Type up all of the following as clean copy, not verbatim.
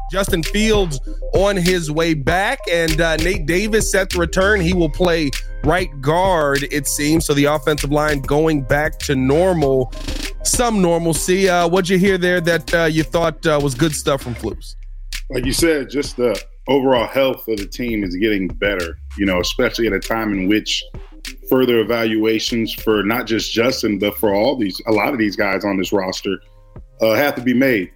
Justin Fields on his way back, and Nate Davis set to return. He will play right guard, it seems. So the offensive line going back to normal, some normalcy. What'd you hear there that you thought was good stuff from Flus? Like you said, just the overall health of the team is getting better, especially at a time in which further evaluations for not just Justin, but for a lot of these guys on this roster have to be made.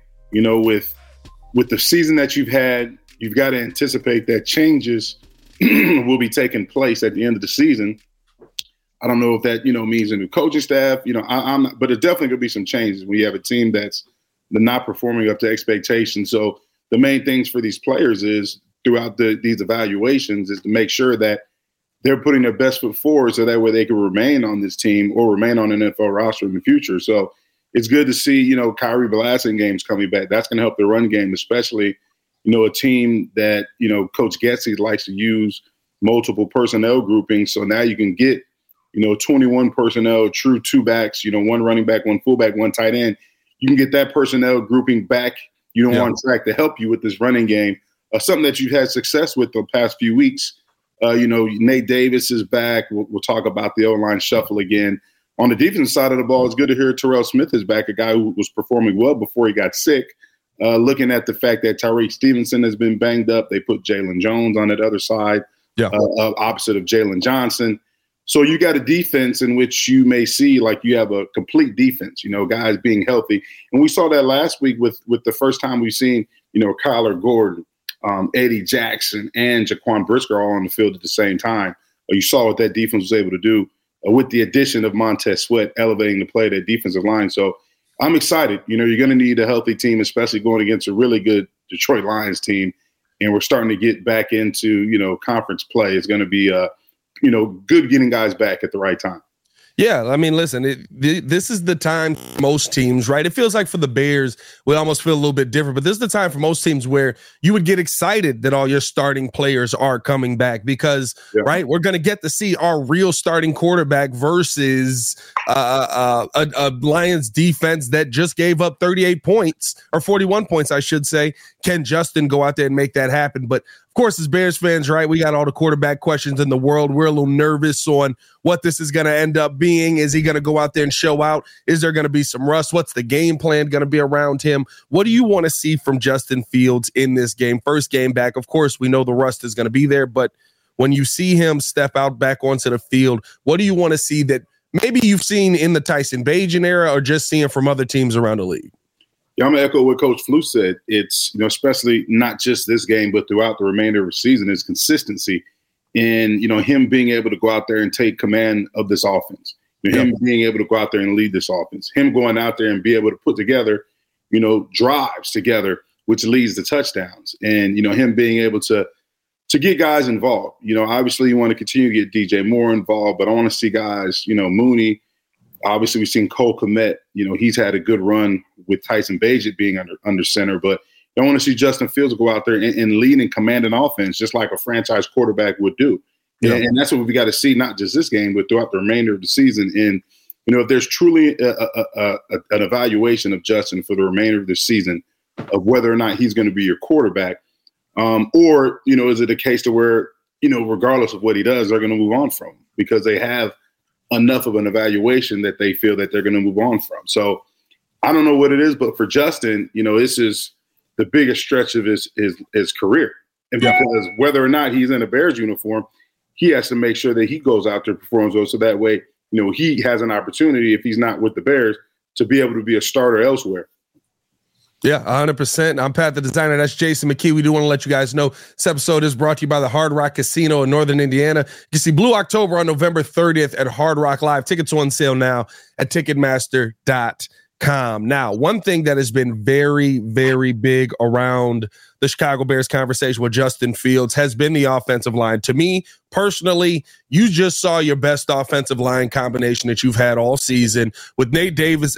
With the season that you've had, you've got to anticipate that changes will be taking place at the end of the season. I don't know if that, means a new coaching staff, I'm not, but there's definitely going to be some changes when you have a team that's not performing up to expectations. So the main things for these players is throughout these evaluations is to make sure that they're putting their best foot forward so that way they can remain on this team or remain on an NFL roster in the future. So it's good to see, Kyrie Blasting games coming back. That's going to help the run game, especially, a team that, Coach Getsy likes to use multiple personnel groupings. So now you can get, 21 personnel, true two backs, one running back, one fullback, one tight end. You can get that personnel grouping back, on track to help you with this running game. Something that you've had success with the past few weeks. Nate Davis is back. We'll talk about the O-line shuffle again. On the defensive side of the ball, it's good to hear Terrell Smith is back, a guy who was performing well before he got sick. Looking at the fact that Tyrique Stevenson has been banged up, they put Jalen Jones on that other side, opposite of Jalen Johnson. So you got a defense in which you may see like you have a complete defense, guys being healthy. And we saw that last week with the first time we've seen, Kyler Gordon, Eddie Jackson, and Jaquan Brisker all on the field at the same time. You saw what that defense was able to do. With the addition of Montez Sweat elevating the play of that defensive line. So I'm excited. You're going to need a healthy team, especially going against a really good Detroit Lions team. And we're starting to get back into, conference play. It's going to be, good getting guys back at the right time. Yeah, I mean, listen, this is the time for most teams, right? It feels like for the Bears, we almost feel a little bit different, but this is the time for most teams where you would get excited that all your starting players are coming back because, right, we're going to get to see our real starting quarterback versus a Lions defense that just gave up 38 points, or 41 points, I should say. Can Justin go out there and make that happen? But of course, as Bears fans, right, we got all the quarterback questions in the world. We're a little nervous on what this is going to end up being. Is he going to go out there and show out? Is there going to be some rust? What's the game plan going to be around him? What do you want to see from Justin Fields in this game? First game back, of course, we know the rust is going to be there, but when you see him step out back onto the field, what do you want to see that maybe you've seen in the Tyson Bagent era or just seeing from other teams around the league? Yeah, I'm going to echo what Coach Flus said. It's, especially not just this game, but throughout the remainder of the season, is consistency in, him being able to go out there and take command of this offense. Him being able to go out there and lead this offense. Him going out there and be able to put together, drives together, which leads to touchdowns. And, him being able to get guys involved. Obviously you want to continue to get DJ Moore involved, but I want to see guys, Mooney. Obviously, we've seen Cole Kmet. He's had a good run with Tyson Bagent being under center, but I want to see Justin Fields go out there and lead and command an offense just like a franchise quarterback would do. Yeah. And that's what we got to see, not just this game, but throughout the remainder of the season. And, if there's truly an evaluation of Justin for the remainder of the season of whether or not he's going to be your quarterback, or, is it a case to where, regardless of what he does, they're going to move on from him because they have enough of an evaluation that they feel that they're going to move on from. So I don't know what it is, but for Justin, this is the biggest stretch of his career. And because whether or not he's in a Bears uniform, he has to make sure that he goes out there and performs well. So that way, he has an opportunity, if he's not with the Bears, to be able to be a starter elsewhere. Yeah, 100%. I'm Pat the Designer. That's Jason McKee. We do want to let you guys know this episode is brought to you by the Hard Rock Casino in Northern Indiana. You can see Blue October on November 30th at Hard Rock Live. Tickets on sale now at Ticketmaster.com. Now, one thing that has been very, very big around the Chicago Bears conversation with Justin Fields has been the offensive line. To me, personally, you just saw your best offensive line combination that you've had all season with with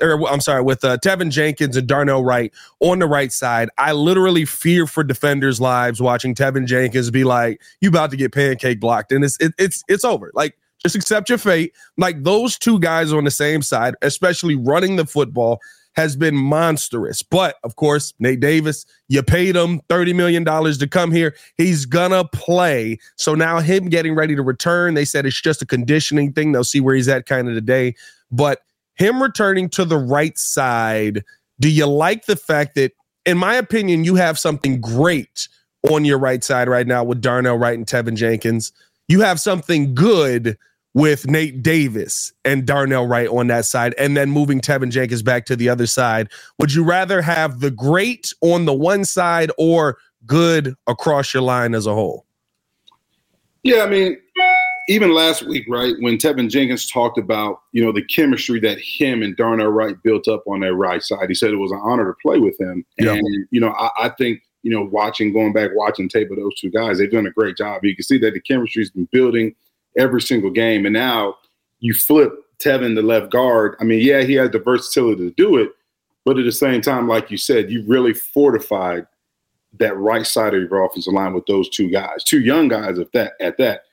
Tevin Jenkins and Darnell Wright on the right side. I literally fear for defenders' lives watching Tevin Jenkins be like, you about to get pancake blocked, and it's over. Like, just accept your fate. Like, those two guys on the same side, especially running the football, has been monstrous. But, of course, Nate Davis, you paid him $30 million to come here. He's going to play. So now him getting ready to return, they said it's just a conditioning thing. They'll see where he's at kind of today. But him returning to the right side, do you like the fact that, in my opinion, you have something great on your right side right now with Darnell Wright and Tevin Jenkins? You have something good with Nate Davis and Darnell Wright on that side, and then moving Tevin Jenkins back to the other side. Would you rather have the great on the one side or good across your line as a whole? Yeah, I mean, even last week, right, when Tevin Jenkins talked about, the chemistry that him and Darnell Wright built up on that right side, he said it was an honor to play with him. Yeah. And, I think, going back, watching tape of those two guys, they've done a great job. You can see that the chemistry's been building every single game. And now you flip Tevin to left guard. I mean, yeah, he has the versatility to do it, but at the same time, like you said, you really fortified that right side of your offensive line with those two guys, two young guys at that.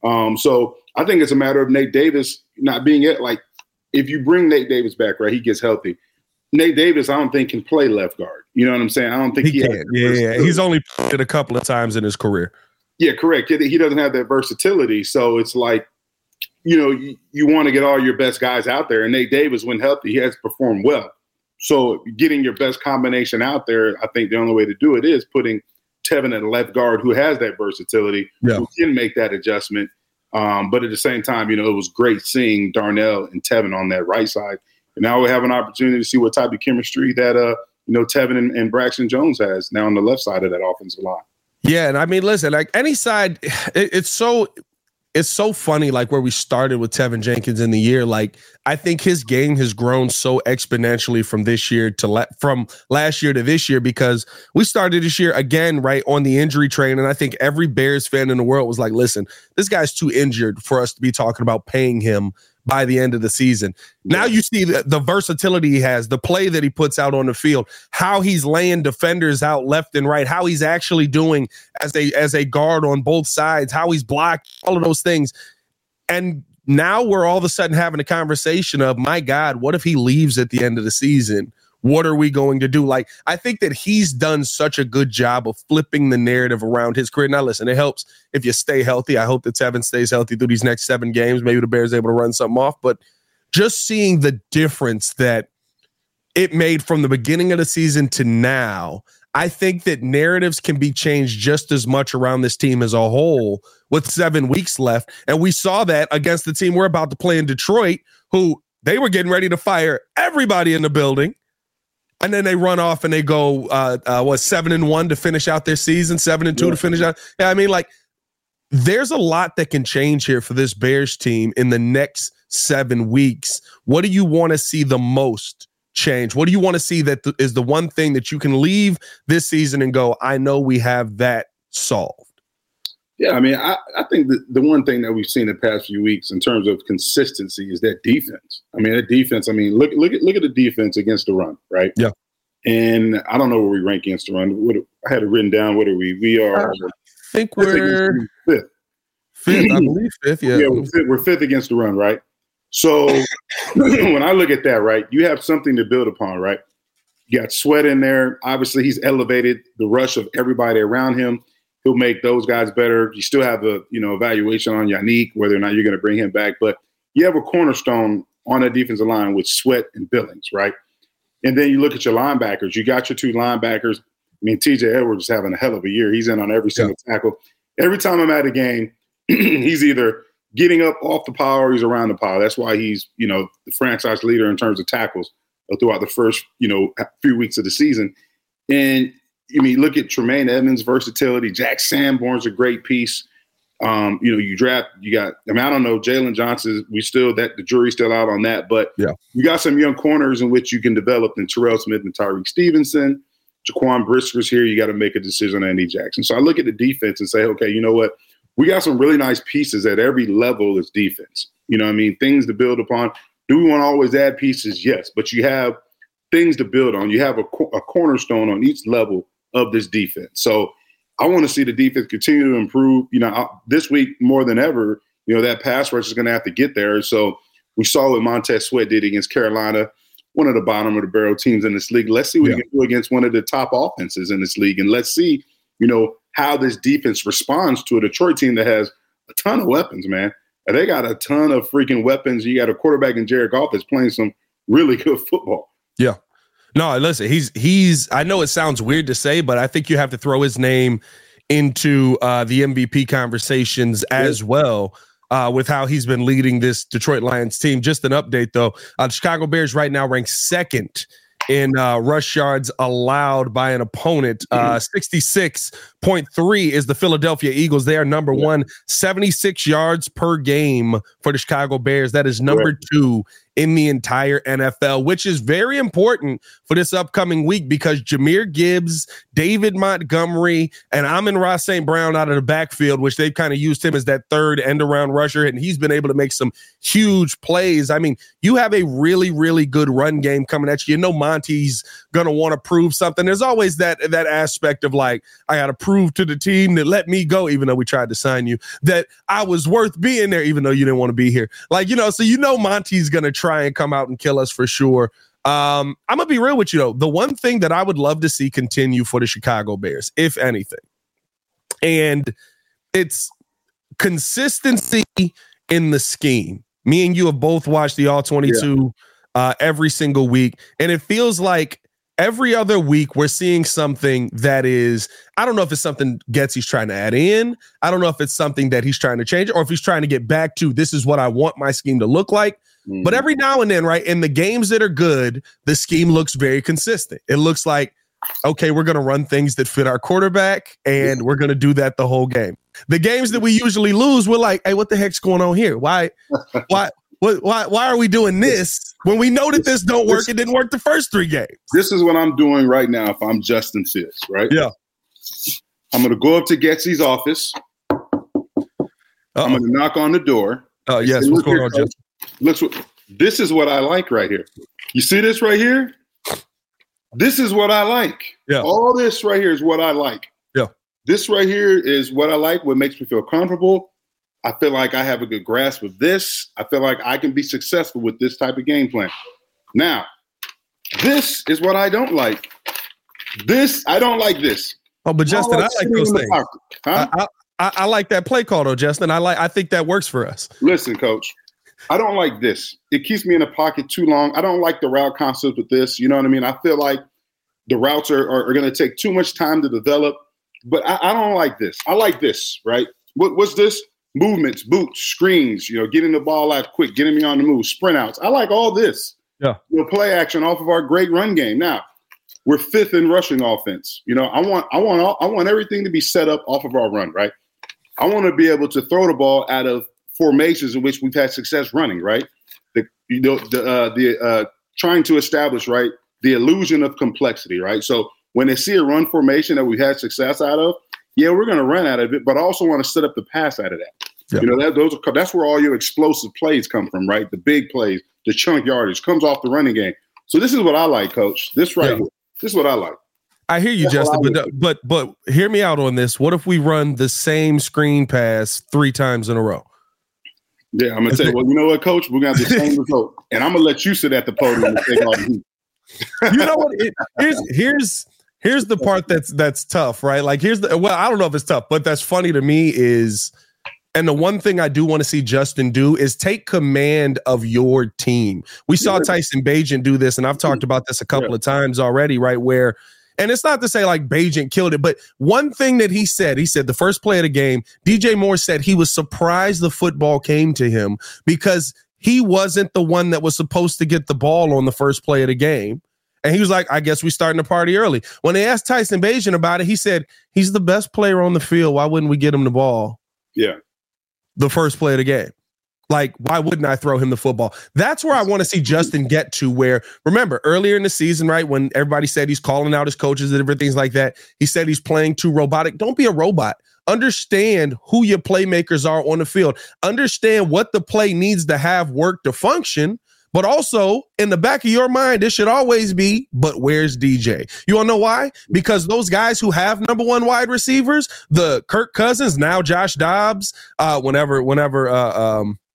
So I think it's a matter of Nate Davis not being it. Like, if you bring Nate Davis back, right, he gets healthy. Nate Davis, I don't think can play left guard. You know what I'm saying? I don't think he can. Yeah. He's only played it a couple of times in his career. Yeah, correct. He doesn't have that versatility. So it's like, you want to get all your best guys out there. And Nate Davis, when healthy, he has performed well. So getting your best combination out there, I think the only way to do it is putting Tevin at left guard, who has that versatility, who can make that adjustment. But at the same time, it was great seeing Darnell and Tevin on that right side. And now we have an opportunity to see what type of chemistry that, Tevin and Braxton Jones has now on the left side of that offensive line. Yeah, and I mean, listen, like any side, it's so funny, like where we started with Tevin Jenkins in the year. Like, I think his game has grown so exponentially from this year to from last year to this year, because we started this year again, right, on the injury train. And I think every Bears fan in the world was like, listen, this guy's too injured for us to be talking about paying him by the end of the season. Now you see the versatility he has, the play that he puts out on the field, how he's laying defenders out left and right, how he's actually doing as a guard on both sides, how he's blocked, all of those things. And now we're all of a sudden having a conversation of, my God, what if he leaves at the end of the season? What are we going to do? Like, I think that he's done such a good job of flipping the narrative around his career. Now, listen, it helps if you stay healthy. I hope that Tevin stays healthy through these next 7 games. Maybe the Bears are able to run something off. But just seeing the difference that it made from the beginning of the season to now, I think that narratives can be changed just as much around this team as a whole with 7 weeks left. And we saw that against the team we're about to play in Detroit, who they were getting ready to fire everybody in the building. And then they run off and they go, 7-1 to finish out their season, 7-2 to finish out. Yeah, I mean, like, there's a lot that can change here for this Bears team in the next 7 weeks. What do you want to see the most change? What do you want to see that is the one thing that you can leave this season and go, I know we have that solved? Yeah, I mean, I think the one thing that we've seen the past few weeks in terms of consistency is that defense. I mean, look at the defense against the run, right? Yeah. And I don't know where we rank against the run. I had it written down. What are we? We are. I think we're fifth. Fifth, I believe fifth. Yeah, we're fifth against the run, right? So when I look at that, right, you have something to build upon, right? You got Sweat in there. Obviously, he's elevated the rush of everybody around him. He'll make those guys better. You still have a evaluation on Yannick, whether or not you're going to bring him back. But you have a cornerstone on that defensive line with Sweat and Billings, right? And then you look at your linebackers. You got your 2 linebackers. I mean, TJ Edwards is having a hell of a year. He's in on every single tackle. Every time I'm at a game, he's either getting up off the pile or he's around the pile. That's why he's, the franchise leader in terms of tackles throughout the first, few weeks of the season. And look at Tremaine Edmonds' versatility. Jack Sanborn's a great piece. You draft, I don't know, Jalen Johnson, the jury's still out on that, but you got some young corners in which you can develop in Terrell Smith and Tyreek Stevenson. Jaquan Brisker's here. You got to make a decision on Andy Jackson. So I look at the defense and say, okay, you know what? We got some really nice pieces at every level as defense. Things to build upon. Do we want to always add pieces? Yes, but you have things to build on. You have a cornerstone on each level of this defense. So I want to see the defense continue to improve. This week more than ever, that pass rush is going to have to get there. So we saw what Montez Sweat did against Carolina. one of the bottom of the barrel teams in this league. Let's see what he can do against one of the top offenses in this league. And let's see, how this defense responds to a Detroit team that has a ton of weapons, man. And they got a ton of freaking weapons. You got a quarterback in Jared Goff that's playing some really good football. Yeah. No, listen, he's I know it sounds weird to say, but I think you have to throw his name into the MVP conversations as well. With how he's been leading this Detroit Lions team. Just an update, though. The Chicago Bears right now rank second in rush yards allowed by an opponent. 66.3 is the Philadelphia Eagles. They are number one, 76 yards per game for the Chicago Bears. That is number two in the entire NFL, which is very important for this upcoming week because Jahmyr Gibbs, David Montgomery, and Amon-Ra St. Brown out of the backfield, which they've kind of used him as that third end-around rusher, and he's been able to make some huge plays. I mean, you have a really, really good run game coming at you. Monty's going to want to prove something. There's always that aspect of like, I got to prove to the team that let me go, even though we tried to sign you, that I was worth being there, even though you didn't want to be here. Like, so Monty's going to try and come out and kill us for sure. I'm going to be real with you, though. The one thing that I would love to see continue for the Chicago Bears, if anything, and it's consistency in the scheme. Me and you have both watched the All-22 every single week, and it feels like every other week we're seeing something that is, I don't know if it's something Getsy's trying to add in. I don't know if it's something that he's trying to change or if he's trying to get back to this is what I want my scheme to look like. But every now and then, right, in the games that are good, the scheme looks very consistent. It looks like, okay, we're going to run things that fit our quarterback, and we're going to do that the whole game. The games that we usually lose, we're like, hey, what the heck's going on here? Why are we doing this when we know that this don't work? It didn't work the first three games. This is what I'm doing right now if I'm Justin Fields, right? Yeah. I'm going to go up to Getsy's office. I'm going to knock on the door. Oh, yes. What's going on, Justin? This is what I like right here. You see this right here? This is what I like. Yeah. All this right here is what I like. Yeah. This right here is what I like, what makes me feel comfortable. I feel like I have a good grasp of this. I feel like I can be successful with this type of game plan. Now, this is what I don't like. I don't like this. Oh, but Justin, I like those things. I like that play call, though, Justin. I think that works for us. Listen, Coach. I don't like this. It keeps me in the pocket too long. I don't like the route concept with this. You know what I mean? I feel like the routes are going to take too much time to develop. But I don't like this. I like this, right? What's this? Movements, boots, screens, getting the ball out quick, getting me on the move, sprint outs. I like all this. Yeah. Play action off of our great run game. Now, we're fifth in rushing offense. I want everything to be set up off of our run, right? I want to be able to throw the ball out of formations in which we've had success running, right? Trying to establish, right, the illusion of complexity, right? So when they see a run formation that we've had success out of, we're going to run out of it, but I also want to set up the pass out of that. Yeah. That's where all your explosive plays come from, right? The big plays, the chunk yardage comes off the running game. So this is what I like, Coach. This here. This is what I like. I hear you, Justin, but hear me out on this. What if we run the same screen pass 3 times in a row? Yeah, I'm gonna say, well, you know what, Coach? We're gonna have the same result, and I'm gonna let you sit at the podium and take all the heat. You know what? Here's the part that's tough, right? Like I don't know if it's tough, but that's funny to me is, and the one thing I do want to see Justin do is take command of your team. We saw Tyson Bagent do this, and I've talked about this a couple of times already, right? Where, and it's not to say like Bagent killed it, but one thing that he said the first play of the game, DJ Moore said he was surprised the football came to him because he wasn't the one that was supposed to get the ball on the first play of the game. And he was like, I guess we starting the party early. When they asked Tyson Bagent about it, he said, he's the best player on the field. Why wouldn't we get him the ball? Yeah. The first play of the game. Like, why wouldn't I throw him the football? That's where I want to see Justin get to where, remember, earlier in the season, right, when everybody said he's calling out his coaches and different things like that, he said he's playing too robotic. Don't be a robot. Understand who your playmakers are on the field. Understand what the play needs to have work to function. But also, in the back of your mind, it should always be, but where's DJ? You want to know why? Because those guys who have number one wide receivers, the Kirk Cousins, now Josh Dobbs, whenever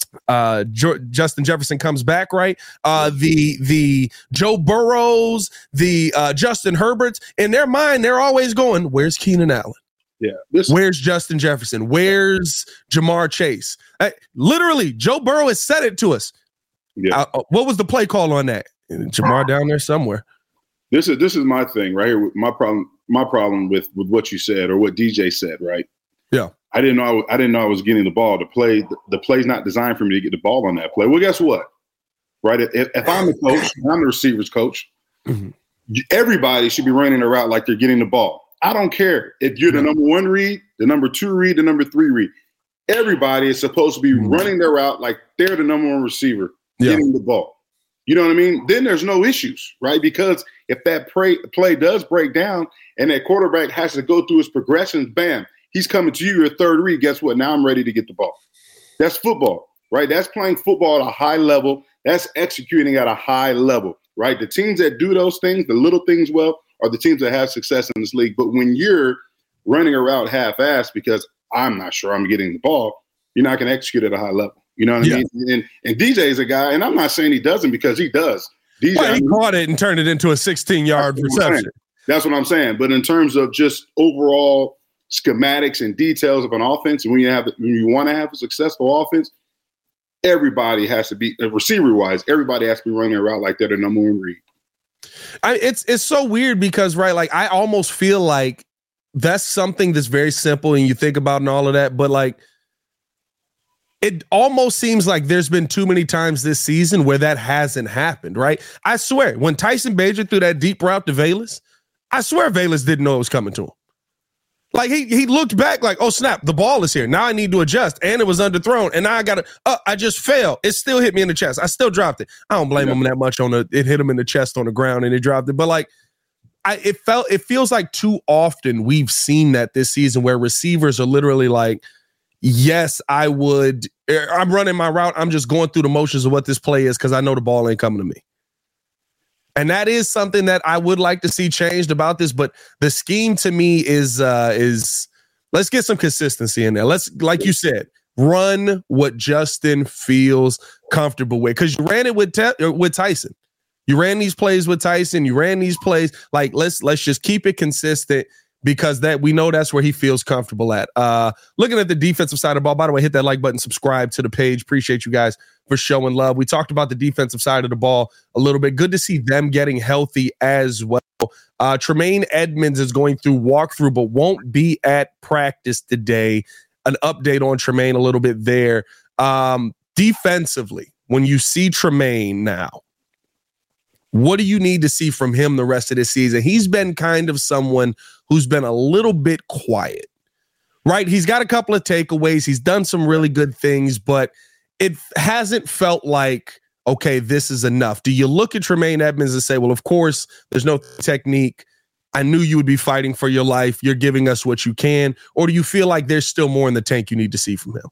Justin Jefferson comes back, right? The Joe Burrows, the Justin Herberts, in their mind, they're always going, where's Keenan Allen? Yeah. Where's Justin Jefferson? Where's Jamar Chase? Literally, Joe Burrow has said it to us. Yeah. What was the play call on that? Jamar down there somewhere. This is my thing right here. My problem with what you said or what DJ said, right? Yeah. I didn't know I was getting the ball. The play's not designed for me to get the ball on that play. Well, guess what? Right? If I'm the coach, I'm the receivers coach. Mm-hmm. Everybody should be running a route like they're getting the ball. I don't care if you're the number 1 read, the number 2 read, the number 3 read. Everybody is supposed to be running their route like they're the number 1 receiver getting the ball. You know what I mean? Then there's no issues, right? Because if that play does break down and that quarterback has to go through his progressions, bam, he's coming to you, your 3rd read. Guess what? Now I'm ready to get the ball. That's football, right? That's playing football at a high level. That's executing at a high level, right? The teams that do those things, the little things well, are the teams that have success in this league. But when you're running a route half-assed because I'm not sure I'm getting the ball, you're not going to execute at a high level. You know what I mean? And DJ is a guy, and I'm not saying he doesn't because he does. DJ, he caught it and turned it into a 16-yard reception. That's what I'm saying. But in terms of just overall schematics and details of an offense, and when you want to have a successful offense, everybody has to be, receiver-wise, everybody has to be running a route like they're the number 1 read. It's so weird because, right, like I almost feel like that's something that's very simple and you think about and all of that, but like it almost seems like there's been too many times this season where that hasn't happened, right? I swear, when Tyson Bagent threw that deep route to Velus, I swear Velus didn't know it was coming to him. Like he looked back like, oh snap, the ball is here. Now I need to adjust. And it was underthrown. And now I got to, I just fell. It still hit me in the chest. I still dropped it. I don't blame him that much it hit him in the chest on the ground and it dropped it. But like, it feels like too often we've seen that this season where receivers are literally like, yes, I'm running my route. I'm just going through the motions of what this play is because I know the ball ain't coming to me. And that is something that I would like to see changed about this. But the scheme to me is let's get some consistency in there. Let's, like you said, run what Justin feels comfortable with. Because you ran it with Tyson. You ran these plays with Tyson. You ran these plays. Like, let's just keep it consistent because that we know that's where he feels comfortable at. Looking at the defensive side of the ball, by the way, hit that like button, subscribe to the page. Appreciate you guys for showing love. We talked about the defensive side of the ball a little bit. Good to see them getting healthy as well. Tremaine Edmonds is going through walkthrough, but won't be at practice today. An update on Tremaine a little bit there. Defensively, when you see Tremaine now, what do you need to see from him the rest of this season? He's been kind of someone who's been a little bit quiet, right? He's got a couple of takeaways. He's done some really good things, but it hasn't felt like, okay, this is enough. Do you look at Tremaine Edmonds and say, well, of course, there's no technique. I knew you would be fighting for your life. You're giving us what you can. Or do you feel like there's still more in the tank you need to see from him?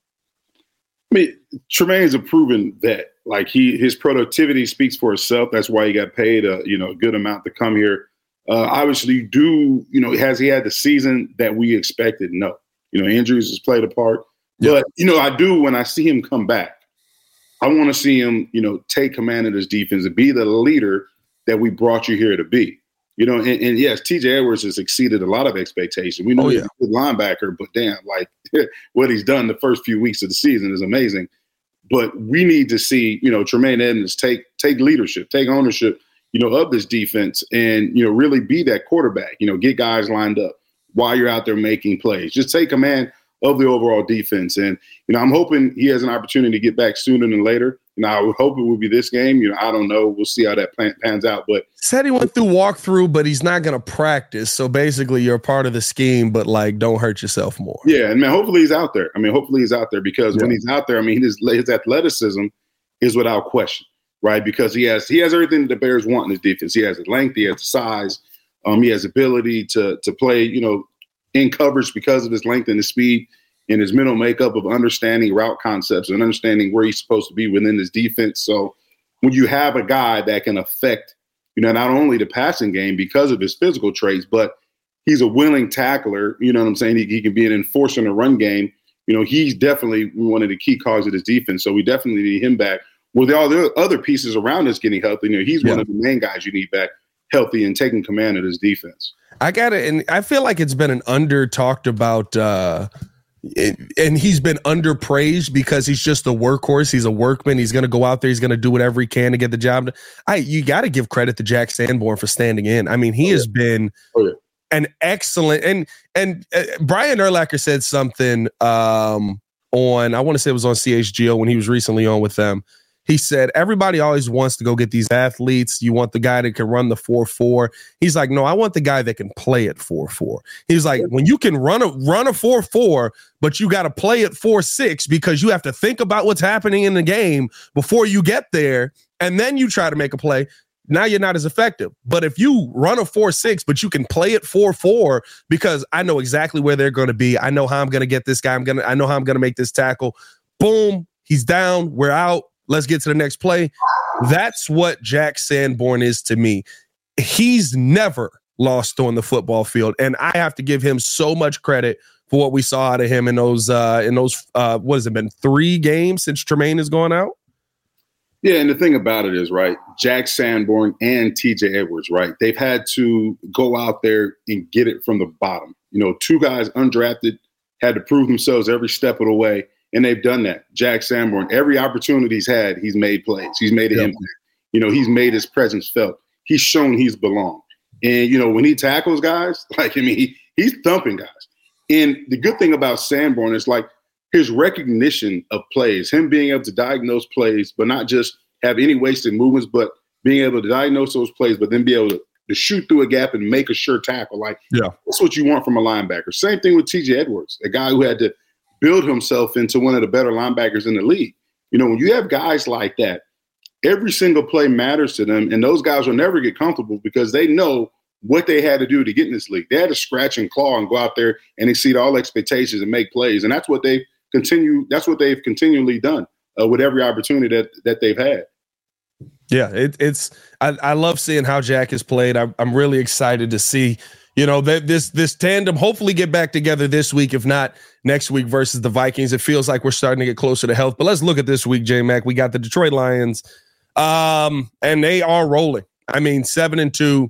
I mean, Tremaine's a proven vet. Like his productivity speaks for itself. That's why he got paid a good amount to come here. Obviously, has he had the season that we expected? No. Injuries has played a part. Yeah. But, I do when I see him come back. I want to see him, take command of this defense and be the leader that we brought you here to be. And yes, TJ Edwards has exceeded a lot of expectations. We know he's a good linebacker, but damn, like what he's done the first few weeks of the season is amazing. But we need to see, Tremaine Edmonds take leadership, take ownership, of this defense and, really be that quarterback, get guys lined up while you're out there making plays. Just take command of the overall defense. And, I'm hoping he has an opportunity to get back sooner than later. I would hope it would be this game. I don't know. We'll see how that pans out. But said he went through walkthrough, but he's not going to practice. So basically you're a part of the scheme, but like, don't hurt yourself more. Yeah. And man, hopefully he's out there. Because when he's out there, his athleticism is without question, right? Because he has everything that the Bears want in his defense. He has the length, he has the size, he has ability to play, in coverage because of his length and his speed and his mental makeup of understanding route concepts and understanding where he's supposed to be within this defense. So when you have a guy that can affect, not only the passing game because of his physical traits, but he's a willing tackler, you know what I'm saying? He can be an enforcer in the run game. he's definitely one of the key causes of this defense. So we definitely need him back. With all the other pieces around us getting healthy, he's one of the main guys you need back healthy and taking command of this defense. I got it. And I feel like it's been an under talked about, and he's been underpraised because he's just a workhorse. He's a workman. He's going to go out there. He's going to do whatever he can to get the job done. You got to give credit to Jack Sanborn for standing in. I mean, he has been an excellent, and Brian Urlacher said something on, I want to say it was on CHGO when he was recently on with them. He said, everybody always wants to go get these athletes. You want the guy that can run the 4.4. He's like, no, I want the guy that can play at 4.4. He's like, when you can run a 4.4, but you got to play at 4.6 because you have to think about what's happening in the game before you get there, and then you try to make a play. Now you're not as effective. But if you run a 4.6, but you can play at 4.4 because I know exactly where they're going to be. I know how I'm going to get this guy. I know how I'm going to make this tackle. Boom, he's down. We're out. Let's get to the next play. That's what Jack Sanborn is to me. He's never lost on the football field, and I have to give him so much credit for what we saw out of him in those what has it been, 3 games since Tremaine has gone out? Yeah, and the thing about it is, right, Jack Sanborn and TJ Edwards, right, they've had to go out there and get it from the bottom. 2 guys undrafted had to prove themselves every step of the way. And they've done that. Jack Sanborn, every opportunity he's had, he's made plays. He's made an impact. He's made his presence felt. He's shown he's belonged. And, when he tackles guys, he's thumping guys. And the good thing about Sanborn is his recognition of plays, him being able to diagnose plays, but not just have any wasted movements, but being able to diagnose those plays, but then be able to shoot through a gap and make a sure tackle. That's what you want from a linebacker. Same thing with TJ Edwards, a guy who had to build himself into one of the better linebackers in the league. When you have guys like that, every single play matters to them, and those guys will never get comfortable because they know what they had to do to get in this league. They had to scratch and claw and go out there and exceed all expectations and make plays, and that's what they've continually done with every opportunity that they've had. Yeah, I love seeing how Jack has played. I'm really excited to see this tandem hopefully get back together this week, if not next week versus the Vikings. It feels like we're starting to get closer to health. But let's look at this week, J-Mac. We got the Detroit Lions, and they are rolling. 7-2.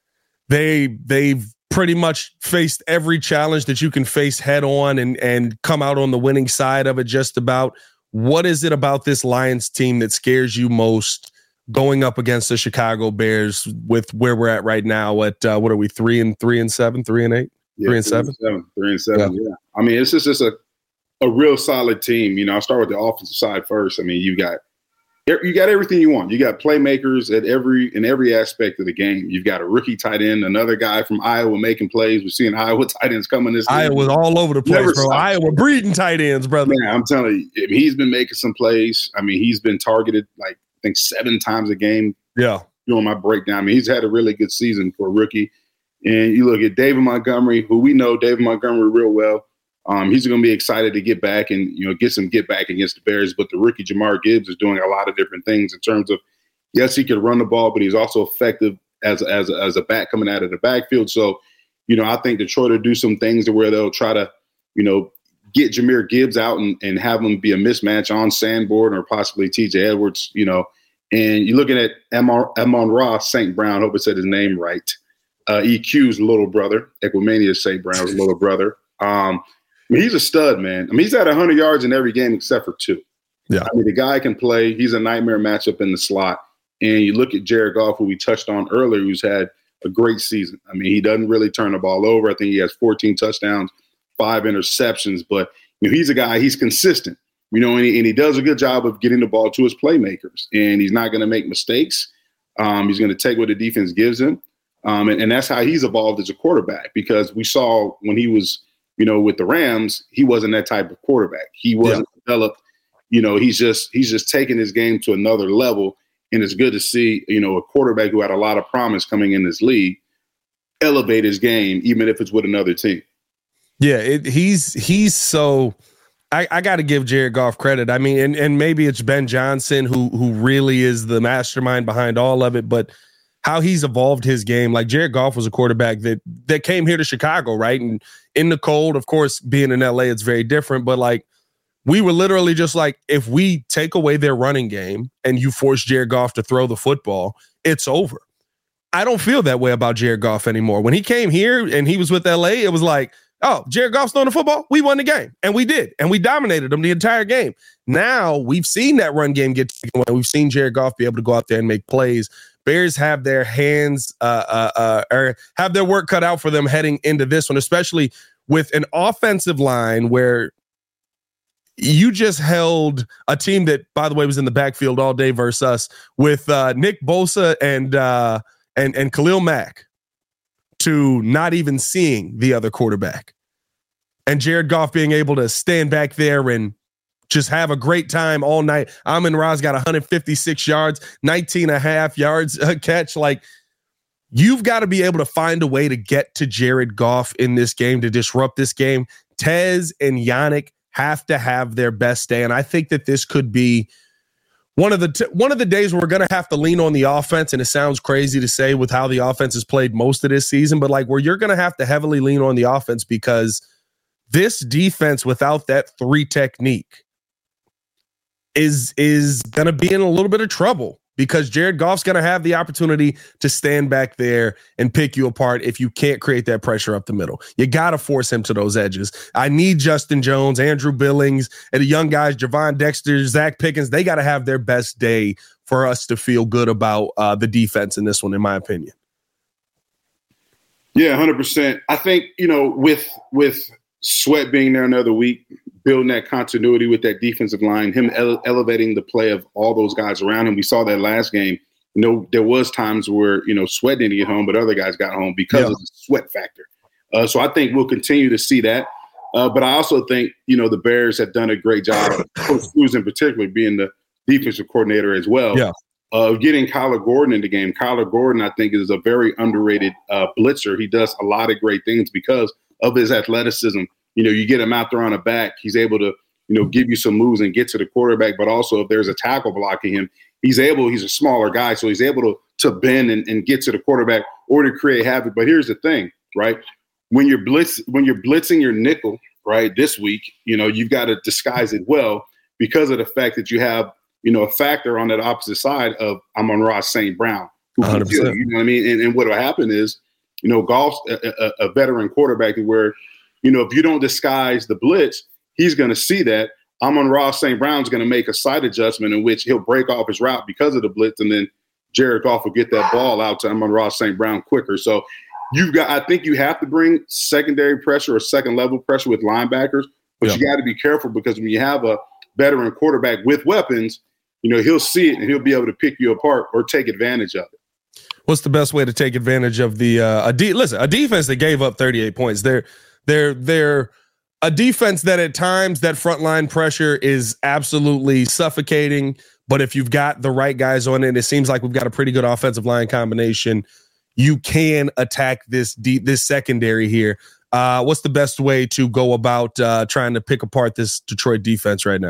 They've pretty much faced every challenge that you can face head on and come out on the winning side of it just about. What is it about this Lions team that scares you most going up against the Chicago Bears with where we're at right now at what are we, 3-7, 3-8, 3-7? 3-7. Yeah. It's just a real solid team. I'll start with the offensive side first. You got everything you want. You got playmakers in every aspect of the game. You've got a rookie tight end, another guy from Iowa making plays. We're seeing Iowa tight ends coming this league. Iowa's all over the place, bro. Iowa breeding tight ends, brother. Man, I'm telling you, he's been making some plays. He's been targeted I think 7 times a game. Yeah. Doing my breakdown. He's had a really good season for a rookie. And you look at David Montgomery, who we know David Montgomery real well. He's going to be excited to get back and, get some get back against the Bears. But the rookie Jamar Gibbs is doing a lot of different things in terms of, yes, he can run the ball, but he's also effective as a back coming out of the backfield. So, I think Detroit will do some things to where they'll try to, get Jahmyr Gibbs out and have him be a mismatch on Sanborn or possibly TJ Edwards, And you're looking at Amon-Ra St. Brown, hope I said his name right. EQ's little brother, Equimania St. Brown's little brother. He's a stud, man. He's at 100 yards in every game except for 2. Yeah. The guy can play. He's a nightmare matchup in the slot. And you look at Jared Goff, who we touched on earlier, who's had a great season. He doesn't really turn the ball over. I think he has 14 touchdowns, 5 interceptions. But he's a guy, he's consistent. And he does a good job of getting the ball to his playmakers. And he's not going to make mistakes. He's going to take what the defense gives him. And that's how he's evolved as a quarterback, because we saw when he was, with the Rams, he wasn't that type of quarterback. He wasn't developed. He's just taking his game to another level. And it's good to see, a quarterback who had a lot of promise coming in this league elevate his game, even if it's with another team. Yeah, he's so – I got to give Jared Goff credit. And maybe it's Ben Johnson who really is the mastermind behind all of it. But how he's evolved his game. Like Jared Goff was a quarterback that came here to Chicago, right? And in the cold, of course, being in LA, it's very different. But like, we were literally just like, if we take away their running game and you force Jared Goff to throw the football, it's over. I don't feel that way about Jared Goff anymore. When he came here and he was with LA, it was like, oh, Jared Goff's throwing the football. We won the game. And we did. And we dominated them the entire game. Now we've seen that run game get taken away. We've seen Jared Goff be able to go out there and make plays. Bears have their hands or have their work cut out for them heading into this one, especially with an offensive line where you just held a team that, by the way, was in the backfield all day versus us with Nick Bosa and Khalil Mack to not even seeing the other quarterback. And Jared Goff being able to stand back there and just have a great time all night. Amon-Ra's got 156 yards, 19 and a half yards a catch. Like, you've got to be able to find a way to get to Jared Goff in this game, to disrupt this game. Tez and Yannick have to have their best day. And I think that this could be one of the days where we're going to have to lean on the offense. And it sounds crazy to say with how the offense has played most of this season, but like, where you're going to have to heavily lean on the offense, because this defense without that 3 technique is going to be in a little bit of trouble, because Jared Goff's going to have the opportunity to stand back there and pick you apart if you can't create that pressure up the middle. You got to force him to those edges. I need Justin Jones, Andrew Billings, and the young guys, Javon Dexter, Zach Pickens. They got to have their best day for us to feel good about the defense in this one, in my opinion. Yeah, 100%. I think, with Sweat being there another week, building that continuity with that defensive line, him elevating the play of all those guys around him. We saw that last game. There was times where, Sweat didn't get home, but other guys got home because of the Sweat factor. So I think we'll continue to see that. But I also think, the Bears have done a great job, Coach Cruz in particular being the defensive coordinator as well, of getting Kyler Gordon in the game. Kyler Gordon, I think, is a very underrated blitzer. He does a lot of great things because of his athleticism. You get him out there on a back, he's able to, give you some moves and get to the quarterback. But also, if there's a tackle blocking him, he's a smaller guy, so he's able to bend and get to the quarterback or to create havoc. But here's the thing, right? When you're blitzing your nickel, right, this week, you've got to disguise it well because of the fact that you have, a factor on that opposite side of Amon-Ra St. Brown. Who can kill you, know what I mean? And what will happen is, Goff's a veteran quarterback where, if you don't disguise the blitz, he's going to see that. Amon-Ra St. Brown's going to make a side adjustment in which he'll break off his route because of the blitz, and then Jared Goff will get that ball out to Amon-Ra St. Brown quicker. So I think you have to bring secondary pressure or second level pressure with linebackers, but you got to be careful, because when you have a veteran quarterback with weapons, he'll see it and he'll be able to pick you apart or take advantage of it. What's the best way to take advantage of the a defense that gave up 38 points? They're a defense that at times that frontline pressure is absolutely suffocating. But if you've got the right guys on it, it seems like we've got a pretty good offensive line combination. You can attack this secondary here. What's the best way to go about trying to pick apart this Detroit defense right now?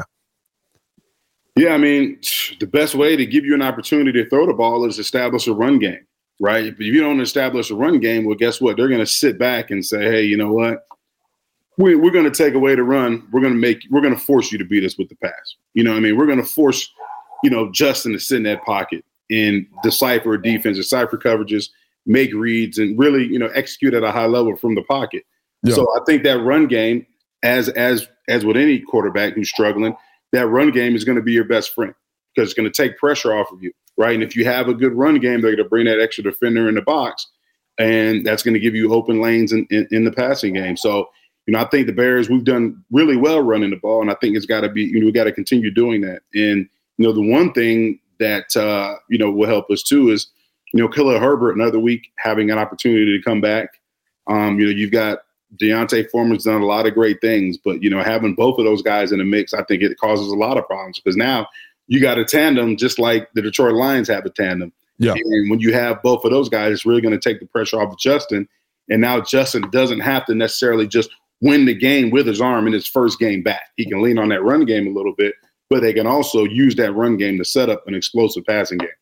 Yeah, I mean, the best way to give you an opportunity to throw the ball is establish a run game, right? If you don't establish a run game, well, guess what? They're going to sit back and say, hey, you know what? We're going to take away the run. We're going to force you to beat us with the pass. You know what I mean? We're going to force, Justin to sit in that pocket and decipher defense, decipher coverages, make reads, and really, execute at a high level from the pocket. Yeah. So I think that run game, as with any quarterback who's struggling, that run game is going to be your best friend, because it's going to take pressure off of you, right? And if you have a good run game, they're going to bring that extra defender in the box, and that's going to give you open lanes in the passing game. So, I think the Bears, we've done really well running the ball, and I think it's got to be, we got to continue doing that. And, the one thing that, will help us too is, Khalil Herbert another week having an opportunity to come back. You've got Deontay Foreman's done a lot of great things, but, having both of those guys in the mix, I think it causes a lot of problems, because now you got a tandem just like the Detroit Lions have a tandem. Yeah. And when you have both of those guys, it's really going to take the pressure off of Justin. And now Justin doesn't have to necessarily just win the game with his arm in his first game back. He can lean on that run game a little bit, but they can also use that run game to set up an explosive passing game.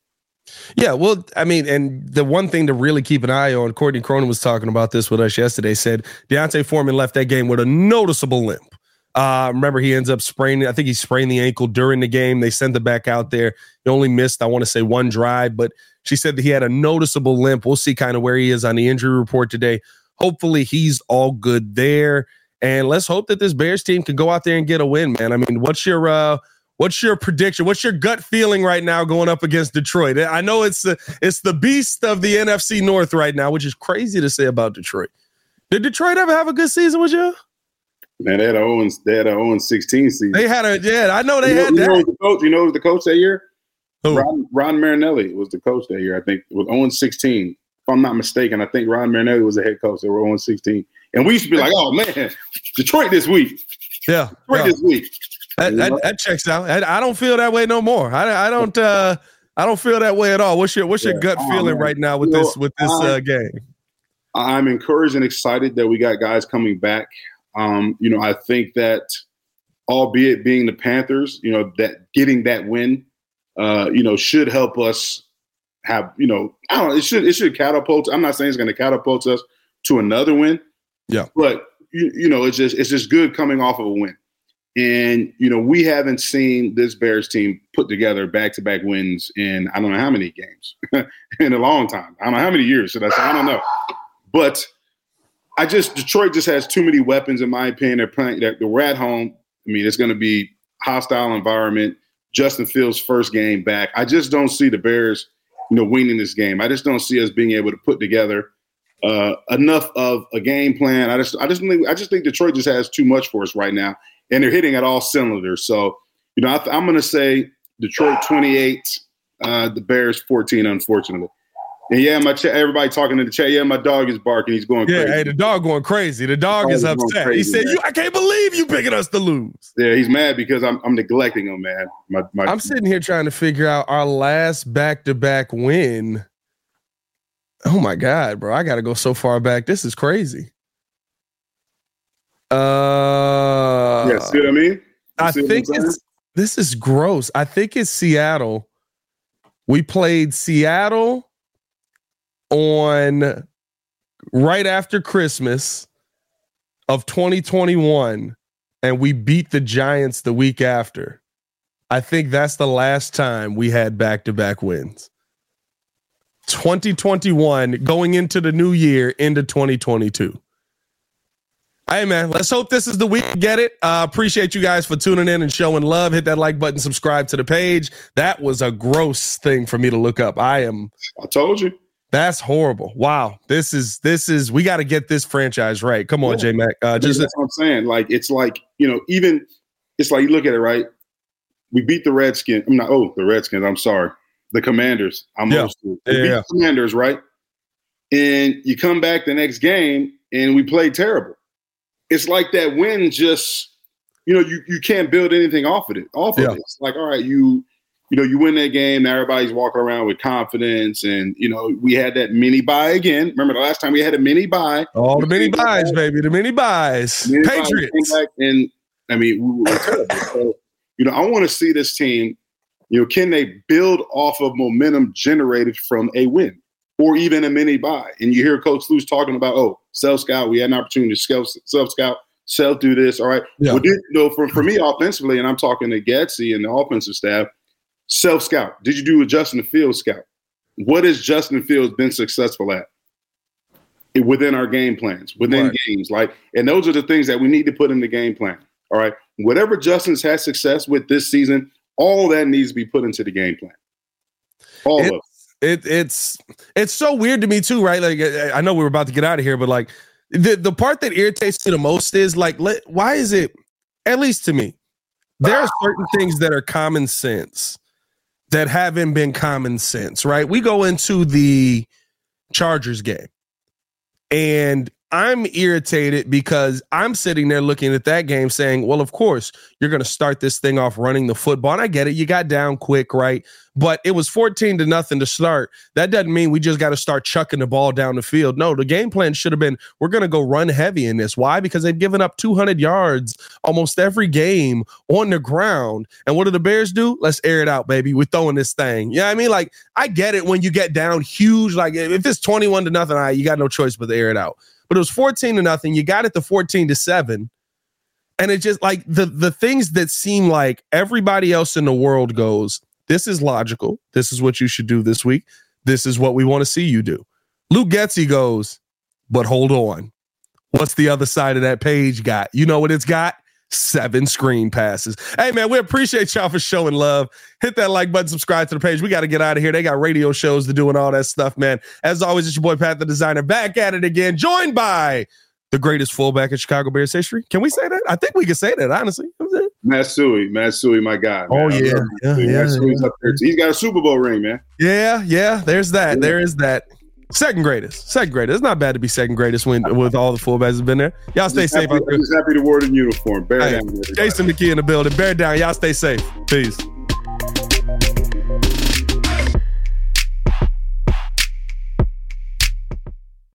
Yeah, well, I mean, and the one thing to really keep an eye on, Courtney Cronin was talking about this with us yesterday, said D'Onta Foreman left that game with a noticeable limp. Remember, he ends up spraining, I think he sprained the ankle during the game. They sent him back out there. He only missed, I want to say, one drive, but she said that he had a noticeable limp. We'll see kind of where he is on the injury report today. Hopefully he's all good there. And let's hope that this Bears team can go out there and get a win, man. I mean, what's your prediction? What's your gut feeling right now going up against Detroit? I know it's the beast of the NFC North right now, which is crazy to say about Detroit. Did Detroit ever have a good season with you? Man, they had a 0-16 season. They had I know they had that. Who was the coach that year? Who? Ron Marinelli was the coach that year. I think it was 0-16. If I'm not mistaken, I think Ron Marinelli was the head coach. They were 0-16. And we used to be like, oh, man, Detroit this week. Yeah. Detroit this week. That checks out. I don't feel that way no more. I don't feel that way at all. What's your gut feeling right now with this game? I'm encouraged and excited that we got guys coming back. I think that, albeit being the Panthers, that getting that win, should help us have, I don't know, it should catapult. I'm not saying it's going to catapult us to another win. Yeah. But it's just good coming off of a win. And, we haven't seen this Bears team put together back-to-back wins in I don't know how many games in a long time. I don't know how many years should I say? I don't know. But Detroit just has too many weapons, in my opinion. They're playing, we're at home. I mean, it's going to be hostile environment. Justin Fields' first game back. I just don't see the Bears, winning this game. I just don't see us being able to put together enough of a game plan. I just think Detroit just has too much for us right now, and they're hitting at all cylinders. So, I'm going to say Detroit 28, the Bears 14, unfortunately. And yeah, everybody talking in the chat. Yeah, my dog is barking. He's going crazy. Yeah, hey, the dog going crazy. The dog is upset. Crazy, he said, I can't believe you picking us to lose. Yeah, he's mad because I'm neglecting him, man. I'm sitting here trying to figure out our last back-to-back win. Oh, my God, bro. I got to go so far back. This is crazy. Yeah, see what I mean? I think this is gross. I think it's Seattle. We played Seattle on right after Christmas of 2021, and we beat the Giants the week after. I think that's the last time we had back-to-back wins. 2021 going into the new year into 2022. Hey, man, let's hope this is the week to get it. Appreciate you guys for tuning in and showing love. Hit that like button, subscribe to the page. That was a gross thing for me to look up. I told you. That's horrible. Wow. This is, we got to get this franchise right. Come on, J-Mac. That's what I'm saying. Like, it's like, even it's like you look at it, right? We beat the Redskins. The Redskins. I'm sorry. The Commanders. We beat the Commanders, right? And you come back the next game and we played terrible. It's like that win just, you can't build anything off of it. It's like, all right, you win that game. Now everybody's walking around with confidence. And, we had that mini bye again. Remember the last time we had a mini bye? All the mini buys, baby. The mini buys. Patriots. And, we were terrible. So, I want to see this team, can they build off of momentum generated from a win or even a mini bye? And you hear Coach Luce talking about, self-scout. We had an opportunity to self-scout, self-do this. All right. Yeah. Well, for me offensively, and I'm talking to Gadsey and the offensive staff, self-scout. Did you do a Justin Fields scout? What has Justin Fields been successful at within our game plans, within games? And those are the things that we need to put in the game plan. All right. Whatever Justin's had success with this season, all that needs to be put into the game plan. All of it. It's so weird to me too, right? Like, I know we were about to get out of here, but like the part that irritates me the most is like, why is it, at least to me, there are certain things that are common sense that haven't been common sense, right? We go into the Chargers game and I'm irritated because I'm sitting there looking at that game saying, well, of course, you're going to start this thing off running the football. And I get it. You got down quick, right? But it was 14-0 to start. That doesn't mean we just got to start chucking the ball down the field. No, the game plan should have been, we're going to go run heavy in this. Why? Because they've given up 200 yards almost every game on the ground. And what do the Bears do? Let's air it out, baby. We're throwing this thing. You know what I mean? Like, I get it when you get down huge. Like, if it's 21-0, all right, you got no choice but to air it out. But it was 14-0. You got it to 14-7. And it just like the things that seem like everybody else in the world goes, this is logical. This is what you should do this week. This is what we want to see you do. Luke Getsy goes, but hold on. What's the other side of that page got? You know what it's got? 7 screen passes. Hey, man, we appreciate y'all for showing love. Hit that like button, subscribe to the page. We got to get out of here. They got radio shows to do and all that stuff, man. As always, it's your boy, Pat the Designer, back at it again, joined by the greatest fullback in Chicago Bears history. Can we say that? I think we can say that, honestly. Matsui, my guy. Man. Oh, yeah. Matsui's up there. He's got a Super Bowl ring, man. Yeah. There's that. There is that. Second greatest. It's not bad to be second greatest with all the fullbacks have been there. Y'all stay safe out there. I'm just happy to wear the uniform. Bear down. Jason McKee in the building. Bear down. Y'all stay safe. Peace.